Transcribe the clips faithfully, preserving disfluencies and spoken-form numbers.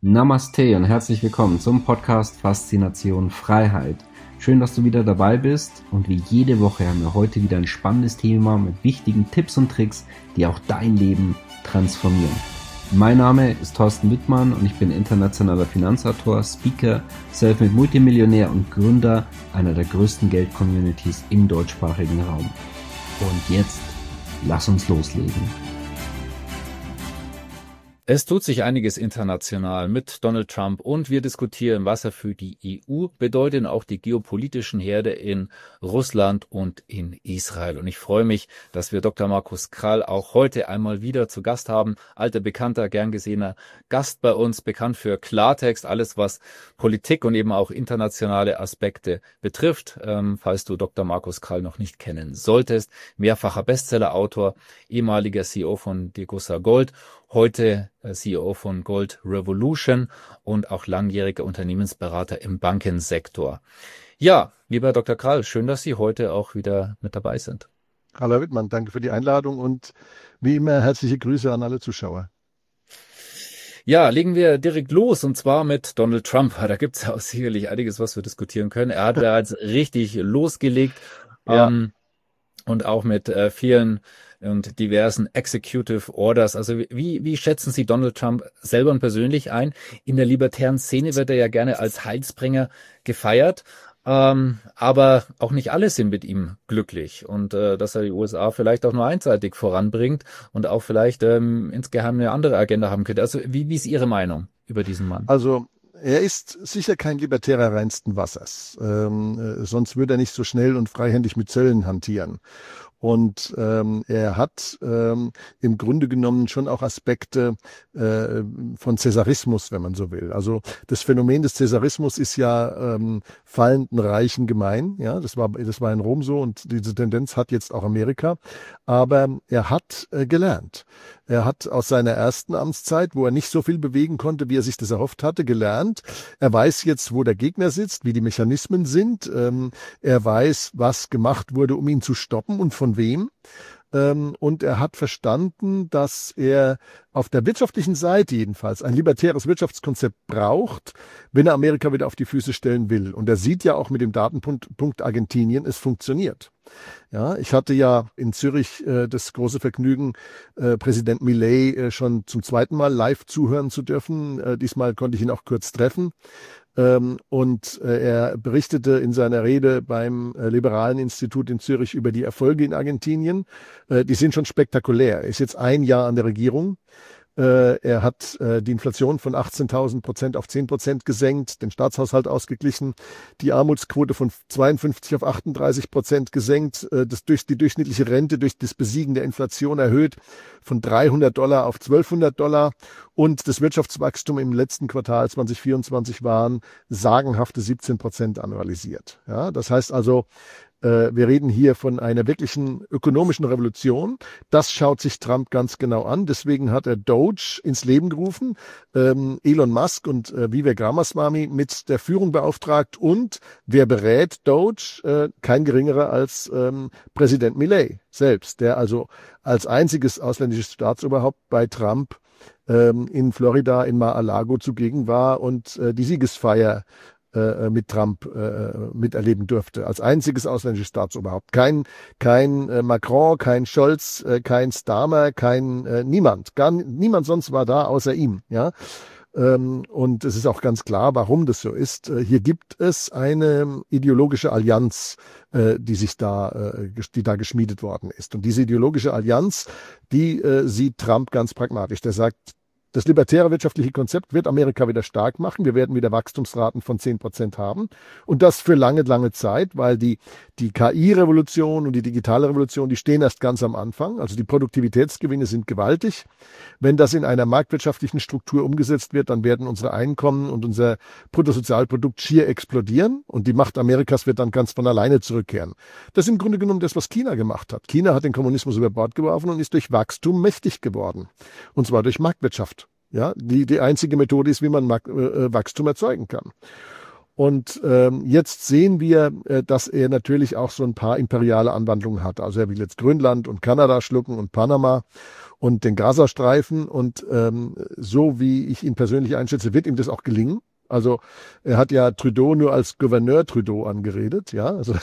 Namaste und herzlich willkommen zum Podcast Faszination Freiheit. Schön, dass du wieder dabei bist und wie jede Woche haben wir heute wieder ein spannendes Thema mit wichtigen Tipps und Tricks, die auch dein Leben transformieren. Mein Name ist Thorsten Wittmann und ich bin internationaler Finanzautor, Speaker, Selfmade Multimillionär und Gründer einer der größten Geld-Communities im deutschsprachigen Raum. Und jetzt lass uns loslegen. Es tut sich einiges international mit Donald Trump und wir diskutieren, was er für die E U bedeutet und auch die geopolitischen Herde in Russland und in Israel. Und ich freue mich, dass wir Doktor Markus Krall auch heute einmal wieder zu Gast haben. Alter, bekannter, gern gesehener Gast bei uns, bekannt für Klartext, alles was Politik und eben auch internationale Aspekte betrifft. Ähm, falls du Doktor Markus Krall noch nicht kennen solltest, mehrfacher Bestsellerautor, ehemaliger C E O von Degussa Gold, heute C E O von Gold Revolution und auch langjähriger Unternehmensberater im Bankensektor. Ja, lieber Doktor Krall, schön, dass Sie heute auch wieder mit dabei sind. Hallo Herr Wittmann, danke für die Einladung und wie immer herzliche Grüße an alle Zuschauer. Ja, legen wir direkt los und zwar mit Donald Trump. Da gibt es ja auch sicherlich einiges, was wir diskutieren können. Er hat bereits richtig losgelegt ja. ähm, und auch mit äh, vielen und diversen Executive Orders. Also wie, wie schätzen Sie Donald Trump selber und persönlich ein? In der libertären Szene wird er ja gerne als Heilsbringer gefeiert. Ähm, aber auch nicht alle sind mit ihm glücklich und äh, dass er die U S A vielleicht auch nur einseitig voranbringt und auch vielleicht ähm, insgeheim eine andere Agenda haben könnte. Also wie, wie ist Ihre Meinung über diesen Mann? Also er ist sicher kein Libertärer reinsten Wassers. Ähm, äh, sonst würde er nicht so schnell und freihändig mit Zöllen hantieren. Und ähm, er hat ähm, im Grunde genommen schon auch Aspekte äh, von Cäsarismus, wenn man so will. Also das Phänomen des Cäsarismus ist ja ähm, fallenden Reichen gemein. Ja, das war das war in Rom so und diese Tendenz hat jetzt auch Amerika. Aber er hat äh, gelernt. Er hat aus seiner ersten Amtszeit, wo er nicht so viel bewegen konnte, wie er sich das erhofft hatte, gelernt. Er weiß jetzt, wo der Gegner sitzt, wie die Mechanismen sind. Ähm, er weiß, was gemacht wurde, um ihn zu stoppen und von wem. Ähm, und er hat verstanden, dass er auf der wirtschaftlichen Seite jedenfalls ein libertäres Wirtschaftskonzept braucht, wenn er Amerika wieder auf die Füße stellen will. Und er sieht ja auch mit dem Datenpunkt Punkt Argentinien, es funktioniert. Ja, ich hatte ja in Zürich äh, das große Vergnügen, äh, Präsident Milei äh, schon zum zweiten Mal live zuhören zu dürfen. Äh, diesmal konnte ich ihn auch kurz treffen. Ähm, und äh, er berichtete in seiner Rede beim äh, Liberalen Institut in Zürich über die Erfolge in Argentinien. Äh, die sind schon spektakulär. Er ist jetzt ein Jahr an der Regierung. Äh, er hat äh, die Inflation von achtzehntausend Prozent auf zehn Prozent gesenkt, den Staatshaushalt ausgeglichen, die Armutsquote von zweiundfünfzig auf achtunddreißig Prozent gesenkt, äh, das durch die durchschnittliche Rente durch das Besiegen der Inflation erhöht von dreihundert Dollar auf zwölfhundert Dollar und das Wirtschaftswachstum im letzten Quartal zwanzig vierundzwanzig waren sagenhafte siebzehn Prozent annualisiert. Ja, das heißt also, wir reden hier von einer wirklichen ökonomischen Revolution. Das schaut sich Trump ganz genau an. Deswegen hat er Doge ins Leben gerufen, ähm, Elon Musk und äh, Vivek Ramaswamy mit der Führung beauftragt. Und wer berät Doge? Äh, kein geringerer als ähm, Präsident Milei selbst, der also als einziges ausländisches Staatsoberhaupt bei Trump ähm, in Florida in Mar-a-Lago zugegen war und äh, die Siegesfeier mit Trump äh, miterleben durfte, als einziges ausländisches Staatsoberhaupt. Kein, kein äh, Macron, kein Scholz, äh, kein Starmer, kein äh, niemand. Gar niemand sonst war da außer ihm. Ja, ähm, und es ist auch ganz klar, warum das so ist. Äh, hier gibt es eine ideologische Allianz, äh, die sich da, äh, die da geschmiedet worden ist. Und diese ideologische Allianz, die äh, sieht Trump ganz pragmatisch. Der sagt, das libertäre wirtschaftliche Konzept wird Amerika wieder stark machen. Wir werden wieder Wachstumsraten von zehn Prozent haben. Und das für lange, lange Zeit, weil die, die K I-Revolution und die digitale Revolution, die stehen erst ganz am Anfang. Also die Produktivitätsgewinne sind gewaltig. Wenn das in einer marktwirtschaftlichen Struktur umgesetzt wird, dann werden unsere Einkommen und unser Bruttosozialprodukt schier explodieren. Und die Macht Amerikas wird dann ganz von alleine zurückkehren. Das ist im Grunde genommen das, was China gemacht hat. China hat den Kommunismus über Bord geworfen und ist durch Wachstum mächtig geworden. Und zwar durch Marktwirtschaft. Ja, die, die einzige Methode ist, wie man Mark- äh, Wachstum erzeugen kann. Und ähm, jetzt sehen wir, äh, dass er natürlich auch so ein paar imperiale Anwandlungen hat. Also er will jetzt Grönland und Kanada schlucken und Panama. und den Gazastreifen. Und ähm, so wie ich ihn persönlich einschätze, wird ihm das auch gelingen. Also er hat ja Trudeau nur als Gouverneur Trudeau angeredet, ja. Also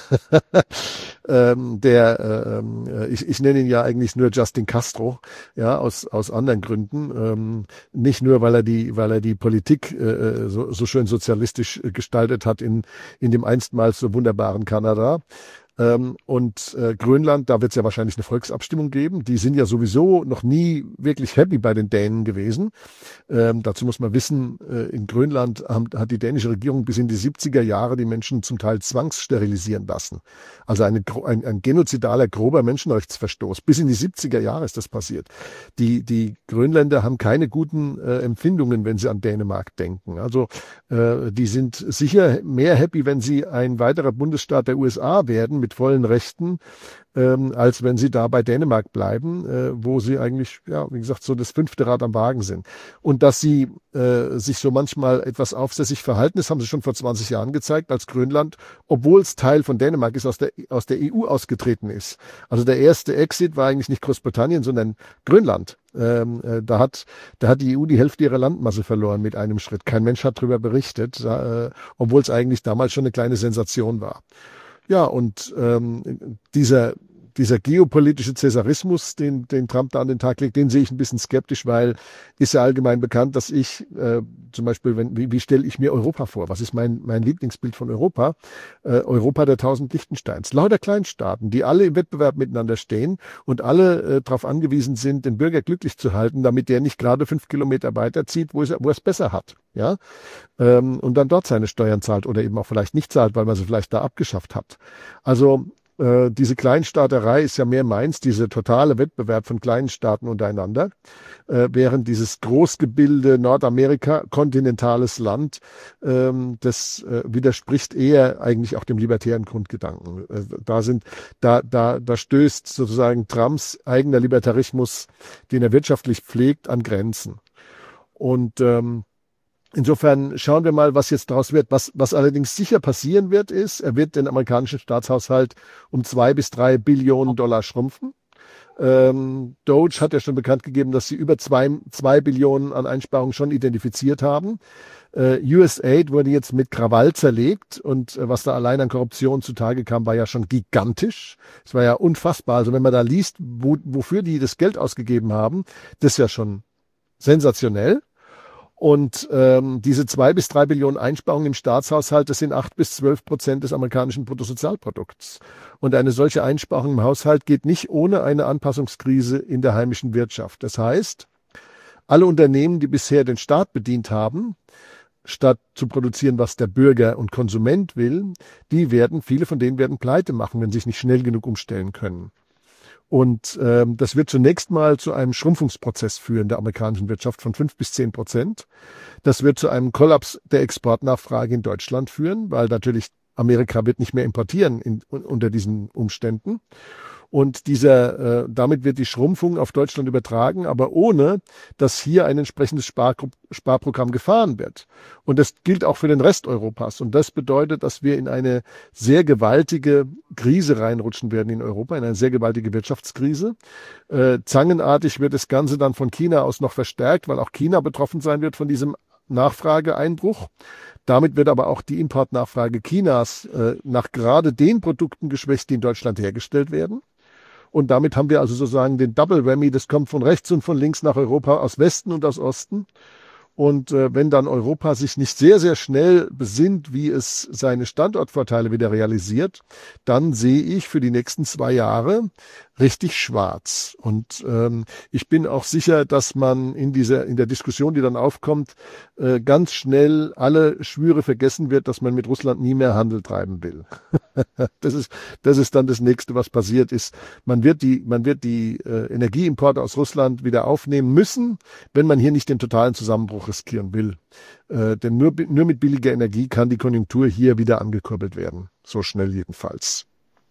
ähm, der, äh, ich, ich nenne ihn ja eigentlich nur Justin Castro, ja, aus aus anderen Gründen, ähm, nicht nur weil er die, weil er die Politik äh, so, so schön sozialistisch gestaltet hat in in dem einstmals so wunderbaren Kanada. Ähm, und äh, Grönland, da wird es ja wahrscheinlich eine Volksabstimmung geben. Die sind ja sowieso noch nie wirklich happy bei den Dänen gewesen. Ähm, dazu muss man wissen, äh, in Grönland haben, hat die dänische Regierung bis in die siebziger Jahre die Menschen zum Teil zwangssterilisieren lassen. Also eine, ein, ein genozidaler, grober Menschenrechtsverstoß. Bis in die siebziger Jahre ist das passiert. Die, die Grönländer haben keine guten äh, Empfindungen, wenn sie an Dänemark denken. Also äh, die sind sicher mehr happy, wenn sie ein weiterer Bundesstaat der U S A werden, mit vollen Rechten, ähm, als wenn sie da bei Dänemark bleiben, äh, wo sie eigentlich, ja, wie gesagt, so das fünfte Rad am Wagen sind. Und dass sie äh, sich so manchmal etwas aufsässig verhalten, das haben sie schon vor zwanzig Jahren gezeigt, als Grönland, obwohl es Teil von Dänemark ist, aus der, aus der E U ausgetreten ist. Also der erste Exit war eigentlich nicht Großbritannien, sondern Grönland. Ähm, äh, da hat, da hat die E U die Hälfte ihrer Landmasse verloren mit einem Schritt. Kein Mensch hat darüber berichtet, äh, obwohl es eigentlich damals schon eine kleine Sensation war. Ja, und ähm, dieser dieser geopolitische Cäsarismus, den den Trump da an den Tag legt, den sehe ich ein bisschen skeptisch, weil ist ja allgemein bekannt, dass ich äh, zum Beispiel, wenn, wie, wie stelle ich mir Europa vor? Was ist mein mein Lieblingsbild von Europa? Äh, Europa der tausend Liechtensteins. Lauter Kleinstaaten, die alle im Wettbewerb miteinander stehen und alle äh, darauf angewiesen sind, den Bürger glücklich zu halten, damit der nicht gerade fünf Kilometer weiterzieht, wo es, wo es besser hat. Ja, ähm, und dann dort seine Steuern zahlt oder eben auch vielleicht nicht zahlt, weil man sie vielleicht da abgeschafft hat. Also äh, diese Kleinstaaterei ist ja mehr meins, diese totale Wettbewerb von kleinen Staaten untereinander, äh, während dieses Großgebilde Nordamerika, kontinentales Land, ähm, das äh, widerspricht eher eigentlich auch dem libertären Grundgedanken. Äh, da sind, da, da, da stößt sozusagen Trumps eigener Libertarismus, den er wirtschaftlich pflegt, an Grenzen. Und ähm, insofern schauen wir mal, was jetzt daraus wird. Was, was allerdings sicher passieren wird, ist, er wird den amerikanischen Staatshaushalt um zwei bis drei Billionen Dollar schrumpfen. Ähm, Doge hat ja schon bekannt gegeben, dass sie über zwei, zwei Billionen an Einsparungen schon identifiziert haben. Äh, U S A I D wurde jetzt mit Krawall zerlegt und äh, was da allein an Korruption zutage kam, war ja schon gigantisch. Es war ja unfassbar. Also wenn man da liest, wo, wofür die das Geld ausgegeben haben, das ist ja schon sensationell. Und ähm, diese zwei bis drei Billionen Einsparungen im Staatshaushalt, das sind acht bis zwölf Prozent des amerikanischen Bruttosozialprodukts. Und eine solche Einsparung im Haushalt geht nicht ohne eine Anpassungskrise in der heimischen Wirtschaft. Das heißt, alle Unternehmen, die bisher den Staat bedient haben, statt zu produzieren, was der Bürger und Konsument will, die werden, viele von denen werden pleite machen, wenn sie sich nicht schnell genug umstellen können. Und ähm, das wird zunächst mal zu einem Schrumpfungsprozess führen der amerikanischen Wirtschaft von fünf bis zehn Prozent. Das wird zu einem Kollaps der Exportnachfrage in Deutschland führen, weil natürlich Amerika wird nicht mehr importieren in, unter diesen Umständen. Und dieser, äh, damit wird die Schrumpfung auf Deutschland übertragen, aber ohne, dass hier ein entsprechendes Spar- Sparprogramm gefahren wird. Und das gilt auch für den Rest Europas. Und das bedeutet, dass wir in eine sehr gewaltige Krise reinrutschen werden in Europa, in eine sehr gewaltige Wirtschaftskrise. Äh, zangenartig wird das Ganze dann von China aus noch verstärkt, weil auch China betroffen sein wird von diesem Nachfrageeinbruch. Damit wird aber auch die Importnachfrage Chinas äh, nach gerade den Produkten geschwächt, die in Deutschland hergestellt werden. Und damit haben wir also sozusagen den Double Whammy, das kommt von rechts und von links nach Europa, aus Westen und aus Osten. Und äh, wenn dann Europa sich nicht sehr, sehr schnell besinnt, wie es seine Standortvorteile wieder realisiert, dann sehe ich für die nächsten zwei Jahre richtig schwarz. Und ähm, ich bin auch sicher, dass man in dieser in der Diskussion, die dann aufkommt, äh, ganz schnell alle Schwüre vergessen wird, dass man mit Russland nie mehr Handel treiben will. das ist das ist dann das Nächste, was passiert ist. Man wird die man wird die äh, Energieimporte aus Russland wieder aufnehmen müssen, wenn man hier nicht den totalen Zusammenbruch riskieren will. Äh, denn nur nur mit billiger Energie kann die Konjunktur hier wieder angekurbelt werden. So schnell jedenfalls.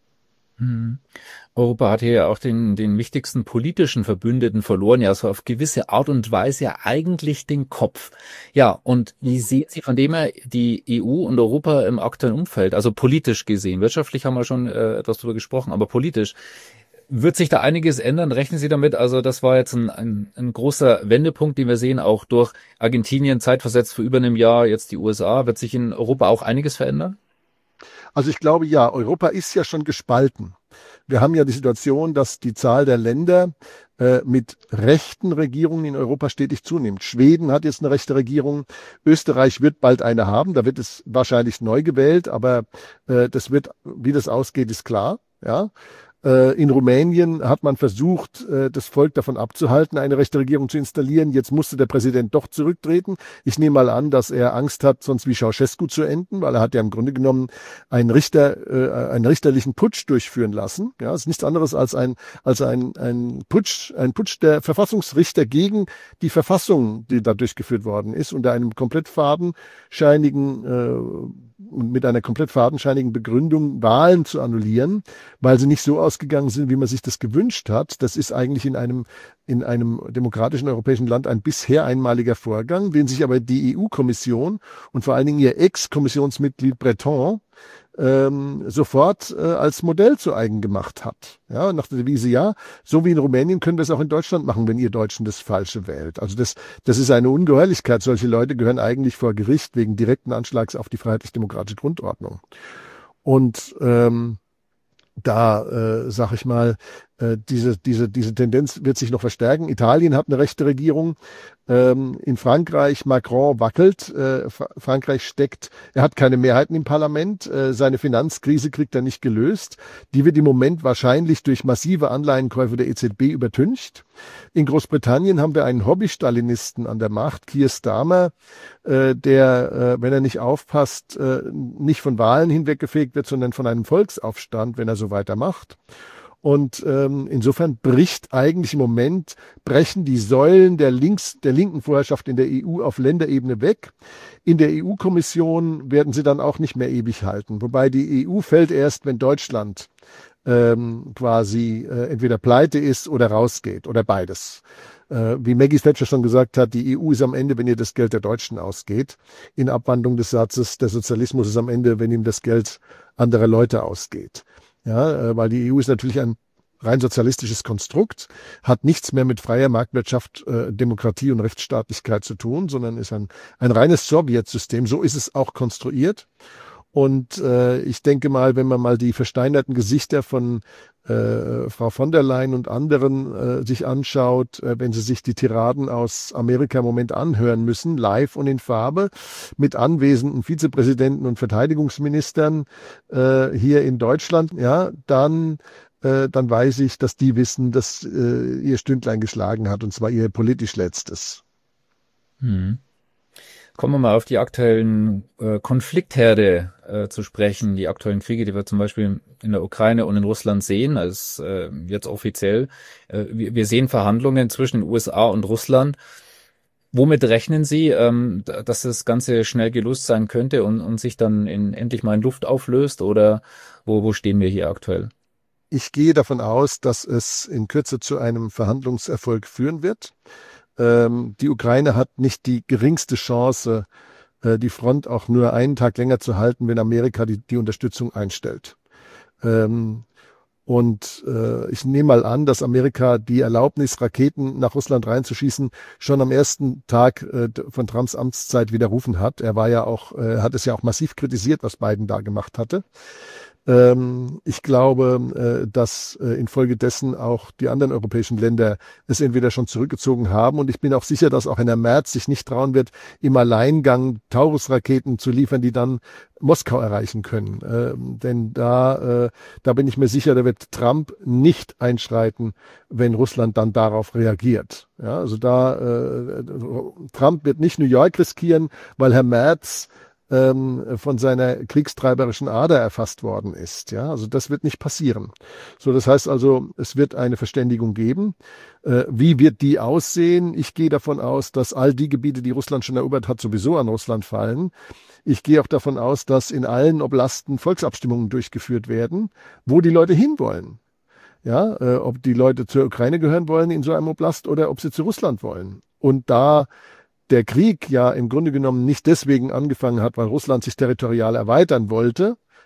Hm. Europa hat hier ja auch den, den wichtigsten politischen Verbündeten verloren, ja, so auf gewisse Art und Weise ja eigentlich den Kopf. Ja, und wie sehen Sie von dem her die E U und Europa im aktuellen Umfeld, also politisch gesehen? Wirtschaftlich haben wir schon äh, etwas drüber gesprochen, aber politisch, Wird sich da einiges ändern? Rechnen Sie damit? Also das war jetzt ein, ein, ein großer Wendepunkt, den wir sehen, auch durch Argentinien zeitversetzt für über einem Jahr, jetzt die U S A. Wird sich in Europa auch einiges verändern? Also ich glaube, ja, Europa ist ja schon gespalten. Wir haben ja die Situation, dass die Zahl der Länder äh, mit rechten Regierungen in Europa stetig zunimmt. Schweden hat jetzt eine rechte Regierung. Österreich wird bald eine haben. Da wird es wahrscheinlich neu gewählt, aber äh, das wird, wie das ausgeht, ist klar. Ja. In Rumänien hat man versucht, das Volk davon abzuhalten, eine rechte Regierung zu installieren. Jetzt musste der Präsident doch zurücktreten. Ich nehme mal an, dass er Angst hat, sonst wie Ceausescu zu enden, weil er hat ja im Grunde genommen einen Richter, einen richterlichen Putsch durchführen lassen. Ja, es ist nichts anderes als ein, als ein, ein Putsch, ein Putsch der Verfassungsrichter gegen die Verfassung, die da durchgeführt worden ist, unter einem komplett fadenscheinigen, äh, mit einer komplett fadenscheinigen Begründung Wahlen zu annullieren, weil sie nicht so ausgegangen sind, wie man sich das gewünscht hat. Das ist eigentlich in einem, in einem demokratischen europäischen Land ein bisher einmaliger Vorgang, den sich aber die E U-Kommission und vor allen Dingen ihr Ex-Kommissionsmitglied Breton ähm, sofort äh, als Modell zu eigen gemacht hat. Ja, nach der Devise, ja, so wie in Rumänien können wir es auch in Deutschland machen, wenn ihr Deutschen das Falsche wählt. Also das, das ist eine Ungeheuerlichkeit. Solche Leute gehören eigentlich vor Gericht wegen direkten Anschlags auf die freiheitlich-demokratische Grundordnung. Und ähm, da, äh, sag ich mal, äh, diese, diese, diese Tendenz wird sich noch verstärken. Italien hat eine rechte Regierung. Ähm, in Frankreich, Macron wackelt. Äh, Fra- Frankreich steckt, er hat keine Mehrheiten im Parlament. Äh, seine Finanzkrise kriegt er nicht gelöst. Die wird im Moment wahrscheinlich durch massive Anleihenkäufe der E Z B übertüncht. In Großbritannien haben wir einen Hobby-Stalinisten an der Macht, Keir Starmer, äh, der, äh, wenn er nicht aufpasst, äh, nicht von Wahlen hinweggefegt wird, sondern von einem Volksaufstand, wenn er so weitermacht. Und ähm, insofern bricht eigentlich im Moment, brechen die Säulen der, links, der linken Vorherrschaft in der E U auf Länderebene weg. In der E U-Kommission werden sie dann auch nicht mehr ewig halten. Wobei die E U fällt erst, wenn Deutschland ähm, quasi äh, entweder pleite ist oder rausgeht oder beides. Äh, wie Maggie Thatcher schon gesagt hat, die E U ist am Ende, wenn ihr das Geld der Deutschen ausgeht. In Abwandlung des Satzes, der Sozialismus ist am Ende, wenn ihm das Geld anderer Leute ausgeht. Ja, weil die E U ist natürlich ein rein sozialistisches Konstrukt, hat nichts mehr mit freier Marktwirtschaft, äh, Demokratie und Rechtsstaatlichkeit zu tun, sondern ist ein, ein reines Sowjetsystem. So ist es auch konstruiert. Und äh, ich denke mal, wenn man mal die versteinerten Gesichter von äh, Frau von der Leyen und anderen äh, sich anschaut, äh, wenn sie sich die Tiraden aus Amerika im Moment anhören müssen, live und in Farbe, mit anwesenden Vizepräsidenten und Verteidigungsministern äh, hier in Deutschland, ja, dann äh, dann weiß ich, dass die wissen, dass äh, ihr Stündlein geschlagen hat, und zwar ihr politisch letztes. Hm. Kommen wir mal auf die aktuellen äh, Konfliktherde äh, zu sprechen, die aktuellen Kriege, die wir zum Beispiel in der Ukraine und in Russland sehen, als äh, jetzt offiziell. Äh, wir, wir sehen Verhandlungen zwischen den U S A und Russland. Womit rechnen Sie, ähm, dass das Ganze schnell gelöst sein könnte und, und sich dann in, endlich mal in Luft auflöst? Oder wo, wo stehen wir hier aktuell? Ich gehe davon aus, dass es in Kürze zu einem Verhandlungserfolg führen wird. Ähm, die Ukraine hat nicht die geringste Chance, äh, die Front auch nur einen Tag länger zu halten, wenn Amerika die, die Unterstützung einstellt. Ähm, und äh, ich nehme mal an, dass Amerika die Erlaubnis, Raketen nach Russland reinzuschießen, schon am ersten Tag äh, von Trumps Amtszeit widerrufen hat. Er war ja auch, äh, hat es ja auch massiv kritisiert, was Biden da gemacht hatte. Ich glaube, dass infolgedessen auch die anderen europäischen Länder es entweder schon zurückgezogen haben, und ich bin auch sicher, dass auch Herr Merz sich nicht trauen wird, im Alleingang Taurus-Raketen zu liefern, die dann Moskau erreichen können. Ähm, denn da, äh, da bin ich mir sicher, da wird Trump nicht einschreiten, wenn Russland dann darauf reagiert. Ja, also da, äh, Trump wird nicht New York riskieren, weil Herr Merz von seiner kriegstreiberischen Ader erfasst worden ist. Ja, also das wird nicht passieren. So, das heißt also, es wird eine Verständigung geben. Äh, wie wird die aussehen? Ich gehe davon aus, dass all die Gebiete, die Russland schon erobert hat, sowieso an Russland fallen. Ich gehe auch davon aus, dass in allen Oblasten Volksabstimmungen durchgeführt werden, wo die Leute hinwollen. Ja, äh, ob die Leute zur Ukraine gehören wollen in so einem Oblast oder ob sie zu Russland wollen. Und da der Krieg ja im Grunde genommen nicht deswegen angefangen hat, weil Russland sich territorial erweitern wollte,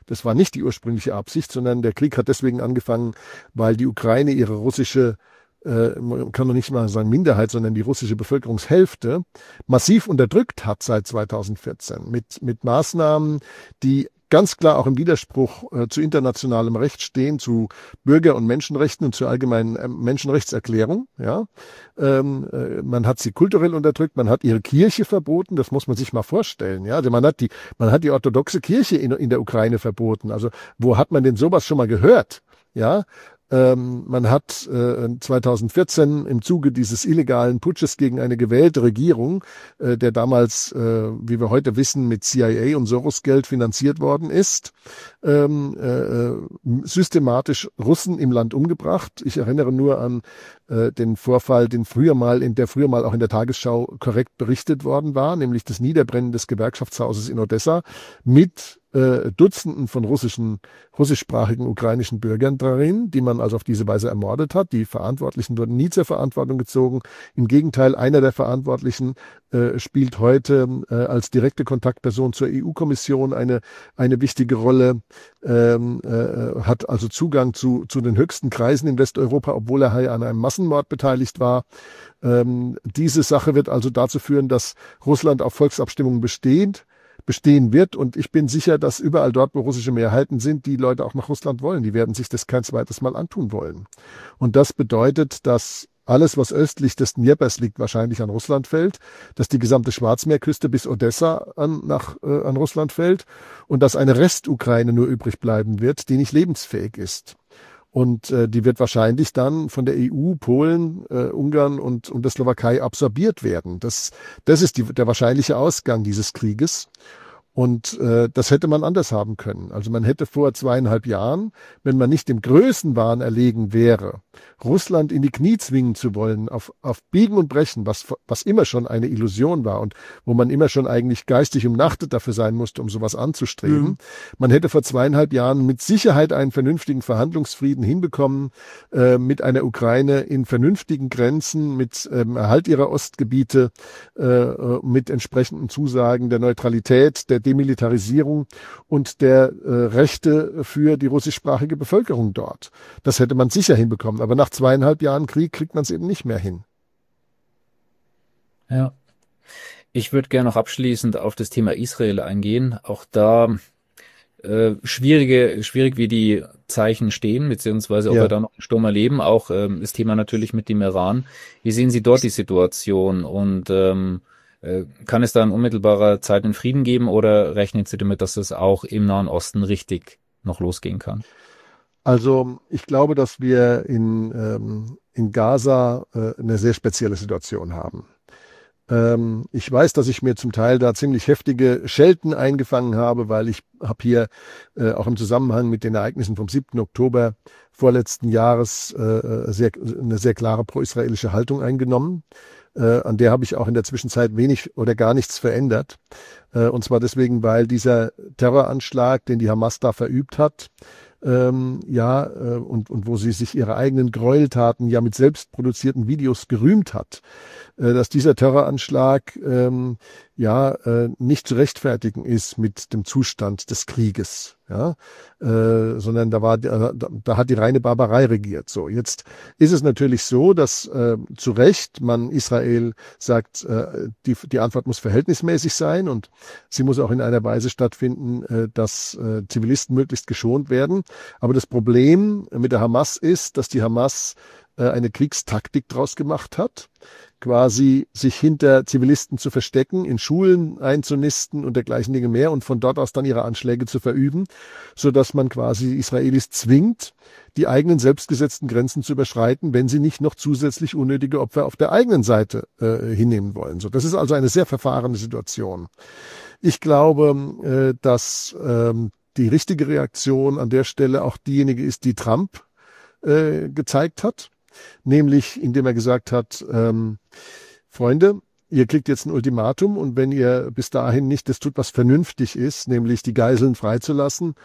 Das war nicht die ursprüngliche Absicht, sondern der Krieg hat deswegen angefangen, weil die Ukraine ihre russische, äh, man kann doch nicht mal sagen Minderheit, sondern die russische Bevölkerungshälfte massiv unterdrückt hat seit zweitausendvierzehn mit, mit Maßnahmen, die ganz klar auch im Widerspruch äh, zu internationalem Recht stehen, zu Bürger- und Menschenrechten und zur allgemeinen äh, Menschenrechtserklärung. Ja, ähm, äh, man hat sie kulturell unterdrückt, man hat ihre Kirche verboten. Das muss man sich mal vorstellen. Ja, also man hat die, man hat die orthodoxe Kirche in, in der Ukraine verboten. Also wo hat man denn sowas schon mal gehört? Ja. Ähm, man hat äh, zweitausendvierzehn im Zuge dieses illegalen Putsches gegen eine gewählte Regierung, äh, der damals, äh, wie wir heute wissen, mit C I A und Soros-Geld finanziert worden ist, ähm, äh, systematisch Russen im Land umgebracht. Ich erinnere nur an äh, den Vorfall, den früher mal in der früher mal auch in der Tagesschau korrekt berichtet worden war, nämlich das Niederbrennen des Gewerkschaftshauses in Odessa mit äh, Dutzenden von russischen, russischsprachigen ukrainischen Bürgern darin, die man also auf diese Weise ermordet hat. Die Verantwortlichen wurden nie zur Verantwortung gezogen. Im Gegenteil, einer der Verantwortlichen äh, spielt heute äh, als direkte Kontaktperson zur E U-Kommission eine, eine wichtige Rolle, ähm, äh, hat also Zugang zu, zu den höchsten Kreisen in Westeuropa, obwohl er an einem Massenmord beteiligt war. Ähm, diese Sache wird also dazu führen, dass Russland auf Volksabstimmungen besteht, bestehen wird. Und ich bin sicher, dass überall dort, wo russische Mehrheiten sind, die Leute auch nach Russland wollen. Die werden sich das kein zweites Mal antun wollen. Und das bedeutet, dass alles, was östlich des Dnjeprs liegt, wahrscheinlich an Russland fällt, dass die gesamte Schwarzmeerküste bis Odessa an, nach, äh, an Russland fällt und dass eine Restukraine nur übrig bleiben wird, die nicht lebensfähig ist. Und äh, die wird wahrscheinlich dann von der E U, Polen, äh, Ungarn und, und der Slowakei absorbiert werden. Das, das ist die, der wahrscheinliche Ausgang dieses Krieges. Und äh, das hätte man anders haben können. Also man hätte vor zweieinhalb Jahren, wenn man nicht dem Größenwahn erlegen wäre, Russland in die Knie zwingen zu wollen, auf, auf Biegen und Brechen, was, was immer schon eine Illusion war und wo man immer schon eigentlich geistig umnachtet dafür sein musste, um sowas anzustreben. Mhm. Man hätte vor zweieinhalb Jahren mit Sicherheit einen vernünftigen Verhandlungsfrieden hinbekommen, äh, mit einer Ukraine in vernünftigen Grenzen, mit ähm, Erhalt ihrer Ostgebiete, äh, mit entsprechenden Zusagen der Neutralität, der Demilitarisierung und der äh, Rechte für die russischsprachige Bevölkerung dort. Das hätte man sicher hinbekommen. Aber nach zweieinhalb Jahren Krieg kriegt man es eben nicht mehr hin. Ja. Ich würde gerne noch abschließend auf das Thema Israel eingehen. Auch da äh, schwierige, schwierig, wie die Zeichen stehen, beziehungsweise ob Ja. wir da noch einen Sturm erleben. Auch ähm, das Thema natürlich mit dem Iran. Wie sehen Sie dort die Situation? Und ähm, äh, kann es da in unmittelbarer Zeit einen Frieden geben oder rechnen Sie damit, dass es auch im Nahen Osten richtig noch losgehen kann? Also ich glaube, dass wir in, ähm, in Gaza äh, eine sehr spezielle Situation haben. Ähm, ich weiß, dass ich mir zum Teil da ziemlich heftige Schelten eingefangen habe, weil ich habe hier äh, auch im Zusammenhang mit den Ereignissen vom siebten Oktober vorletzten Jahres äh, sehr, eine sehr klare pro-israelische Haltung eingenommen. Äh, an der habe ich auch in der Zwischenzeit wenig oder gar nichts verändert. Äh, und zwar deswegen, weil dieser Terroranschlag, den die Hamas da verübt hat, Ähm, ja, äh, und, und wo sie sich ihre eigenen Gräueltaten ja mit selbst produzierten Videos gerühmt hat, äh, dass dieser Terroranschlag ähm, ja äh, nicht zu rechtfertigen ist mit dem Zustand des Krieges, ja, äh, sondern da war da, da hat die reine Barbarei regiert. So, jetzt ist es natürlich so, dass äh, zu Recht man Israel sagt, äh, die die Antwort muss verhältnismäßig sein und sie muss auch in einer Weise stattfinden, äh, dass äh, Zivilisten möglichst geschont werden. Aber das Problem mit der Hamas ist, dass die Hamas äh, eine Kriegstaktik draus gemacht hat, quasi sich hinter Zivilisten zu verstecken, in Schulen einzunisten und dergleichen Dinge mehr und von dort aus dann ihre Anschläge zu verüben, so dass man quasi Israelis zwingt, die eigenen selbstgesetzten Grenzen zu überschreiten, wenn sie nicht noch zusätzlich unnötige Opfer auf der eigenen Seite äh, hinnehmen wollen. So, das ist also eine sehr verfahrene Situation. Ich glaube, äh, dass ähm, die richtige Reaktion an der Stelle auch diejenige ist, die Trump äh, gezeigt hat, nämlich indem er gesagt hat, ähm, Freunde, ihr kriegt jetzt ein Ultimatum und wenn ihr bis dahin nicht das tut, was vernünftig ist, nämlich die Geiseln freizulassen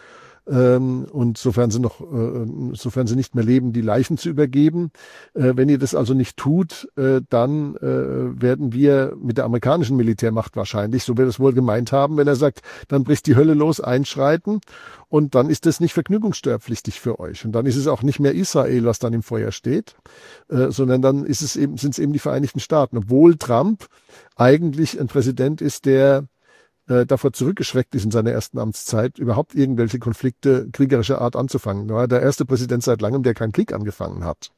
ähm, und sofern sie noch, äh, sofern sie nicht mehr leben, die Leichen zu übergeben. Äh, wenn ihr das also nicht tut, äh, dann äh, werden wir mit der amerikanischen Militärmacht wahrscheinlich, so wird es wohl gemeint haben, wenn er sagt, dann bricht die Hölle los, einschreiten. Und dann ist das nicht vergnügungssteuerpflichtig für euch. Und dann ist es auch nicht mehr Israel, was dann im Feuer steht, äh, sondern dann ist es eben, sind es eben die Vereinigten Staaten. Obwohl Trump eigentlich ein Präsident ist, der äh, davor zurückgeschreckt ist in seiner ersten Amtszeit, überhaupt irgendwelche Konflikte kriegerischer Art anzufangen. Er war der erste Präsident seit langem, der keinen Krieg angefangen hat.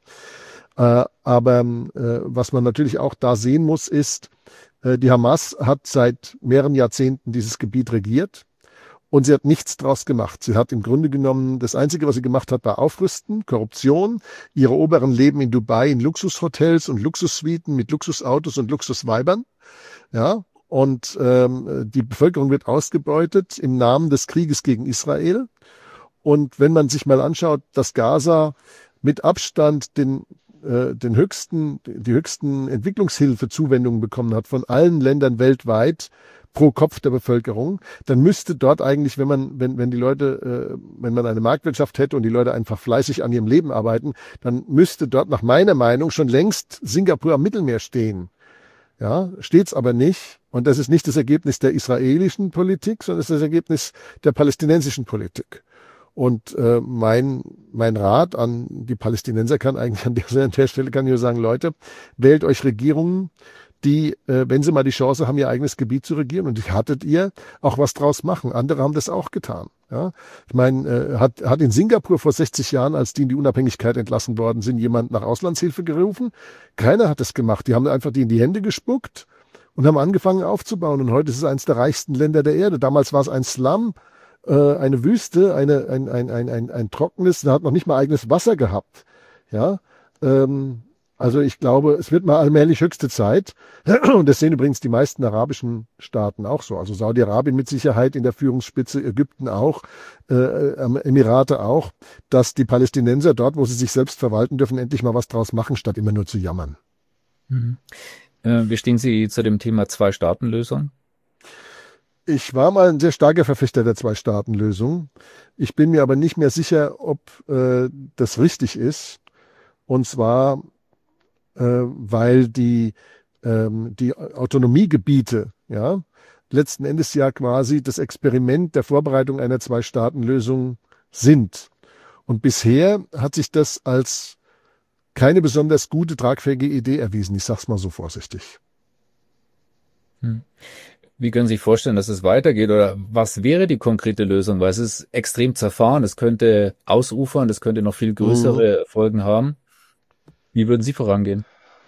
Äh, aber äh, was man natürlich auch da sehen muss, ist, äh, die Hamas hat seit mehreren Jahrzehnten dieses Gebiet regiert. Und sie hat nichts draus gemacht. Sie hat im Grunde genommen, das Einzige, was sie gemacht hat, war Aufrüsten, Korruption. Ihre Oberen leben in Dubai in Luxushotels und Luxussuiten mit Luxusautos und Luxusweibern. Ja, und ähm, die Bevölkerung wird ausgebeutet im Namen des Krieges gegen Israel. Und wenn man sich mal anschaut, dass Gaza mit Abstand den äh, den höchsten, die höchsten Entwicklungshilfezuwendungen bekommen hat von allen Ländern weltweit, pro Kopf der Bevölkerung, dann müsste dort eigentlich, wenn man, wenn, wenn die Leute, äh, wenn man eine Marktwirtschaft hätte und die Leute einfach fleißig an ihrem Leben arbeiten, dann müsste dort nach meiner Meinung schon längst Singapur am Mittelmeer stehen. Ja, steht's aber nicht. Und das ist nicht das Ergebnis der israelischen Politik, sondern es ist das Ergebnis der palästinensischen Politik. Und äh, mein mein Rat an die Palästinenser kann eigentlich an der, an der Stelle kann ich nur sagen, Leute, wählt euch Regierungen, die, äh, wenn sie mal die Chance haben, ihr eigenes Gebiet zu regieren, und die hattet ihr, auch was draus machen. Andere haben das auch getan. Ja, ich meine, äh, hat hat in Singapur vor sechzig Jahren, als die in die Unabhängigkeit entlassen worden sind, jemand nach Auslandshilfe gerufen? Keiner hat das gemacht. Die haben einfach die in die Hände gespuckt und haben angefangen aufzubauen. Und heute ist es eines der reichsten Länder der Erde. Damals war es ein Slum, äh, eine Wüste, eine ein ein ein ein, ein trockenes, da hat noch nicht mal eigenes Wasser gehabt. Ja. Ähm, Also ich glaube, es wird mal allmählich höchste Zeit. Und das sehen übrigens die meisten arabischen Staaten auch so. Also Saudi-Arabien mit Sicherheit in der Führungsspitze, Ägypten auch, äh, Emirate auch, dass die Palästinenser dort, wo sie sich selbst verwalten dürfen, endlich mal was draus machen, statt immer nur zu jammern. Mhm. Äh, wie stehen Sie zu dem Thema Zwei-Staaten-Lösung? Ich war mal ein sehr starker Verfechter der Zwei-Staaten-Lösung. Ich bin mir aber nicht mehr sicher, ob äh, das richtig ist. Und zwar Äh, weil die, ähm, die Autonomiegebiete, ja, letzten Endes ja quasi das Experiment der Vorbereitung einer Zwei-Staaten-Lösung sind. Und bisher hat sich das als keine besonders gute, tragfähige Idee erwiesen. Ich sag's mal so vorsichtig. Hm. Wie können Sie sich vorstellen, dass es weitergeht, oder was wäre die konkrete Lösung? Weil es ist extrem zerfahren, es könnte ausufern, es könnte noch viel größere mhm. Folgen haben. Wie würden Sie vorangehen?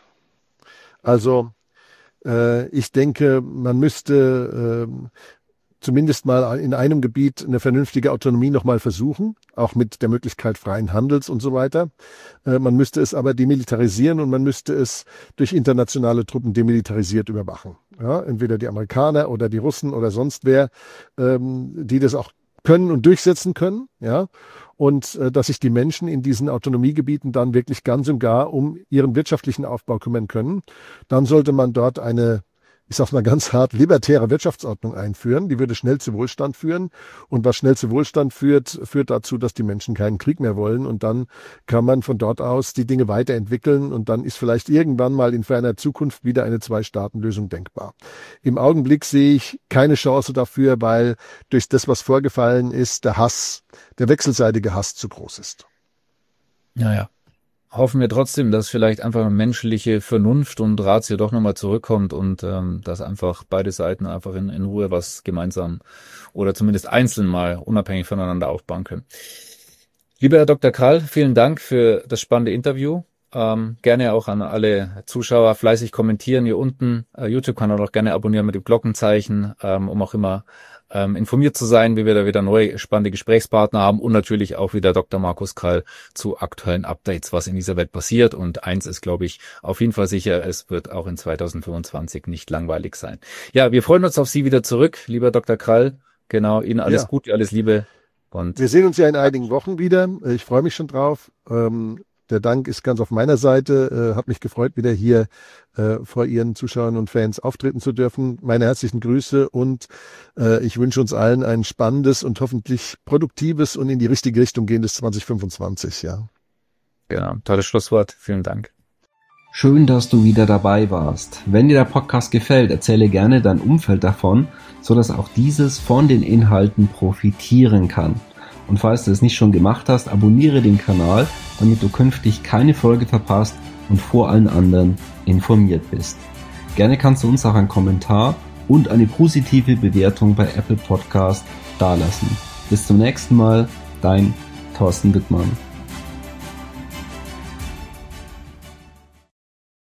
Also äh, ich denke, man müsste äh, zumindest mal in einem Gebiet eine vernünftige Autonomie nochmal versuchen, auch mit der Möglichkeit freien Handels und so weiter. Äh, man müsste es aber demilitarisieren und man müsste es durch internationale Truppen demilitarisiert überwachen. Ja, entweder die Amerikaner oder die Russen oder sonst wer, ähm, die das auch können und durchsetzen können, ja. Und äh, dass sich die Menschen in diesen Autonomiegebieten dann wirklich ganz und gar um ihren wirtschaftlichen Aufbau kümmern können. Dann sollte man dort eine, ich sag's mal ganz hart, libertäre Wirtschaftsordnung einführen. Die würde schnell zu Wohlstand führen. Und was schnell zu Wohlstand führt, führt dazu, dass die Menschen keinen Krieg mehr wollen. Und dann kann man von dort aus die Dinge weiterentwickeln. Und dann ist vielleicht irgendwann mal in ferner Zukunft wieder eine Zwei-Staaten-Lösung denkbar. Im Augenblick sehe ich keine Chance dafür, weil durch das, was vorgefallen ist, der Hass, der wechselseitige Hass zu groß ist. Ja, ja. Hoffen wir trotzdem, dass vielleicht einfach menschliche Vernunft und Ratio doch nochmal zurückkommt und ähm, dass einfach beide Seiten einfach in, in Ruhe was gemeinsam oder zumindest einzeln mal unabhängig voneinander aufbauen können. Lieber Herr Doktor Krall, vielen Dank für das spannende Interview. Ähm, gerne auch an alle Zuschauer fleißig kommentieren hier unten. Äh, YouTube-Kanal auch gerne abonnieren mit dem Glockenzeichen, ähm, um auch immer ähm, informiert zu sein, wie wir da wieder neue spannende Gesprächspartner haben und natürlich auch wieder Doktor Markus Krall zu aktuellen Updates, was in dieser Welt passiert. Und eins ist, glaube ich, auf jeden Fall sicher, es wird auch in zweitausendfünfundzwanzig nicht langweilig sein. Ja, wir freuen uns auf Sie wieder zurück, lieber Doktor Krall. Genau, Ihnen alles ja. Gute, alles Liebe. Und wir sehen uns ja in einigen Wochen wieder. Ich freue mich schon drauf. Ähm der Dank ist ganz auf meiner Seite. Äh, hat mich gefreut, wieder hier äh, vor Ihren Zuschauern und Fans auftreten zu dürfen. Meine herzlichen Grüße und äh, ich wünsche uns allen ein spannendes und hoffentlich produktives und in die richtige Richtung gehendes zwanzig fünfundzwanzig. Ja. Genau, tolles Schlusswort. Vielen Dank. Schön, dass du wieder dabei warst. Wenn dir der Podcast gefällt, erzähle gerne dein Umfeld davon, sodass auch dieses von den Inhalten profitieren kann. Und falls du es nicht schon gemacht hast, abonniere den Kanal, damit du künftig keine Folge verpasst und vor allen anderen informiert bist. Gerne kannst du uns auch einen Kommentar und eine positive Bewertung bei Apple Podcast dalassen. Bis zum nächsten Mal, dein Thorsten Wittmann.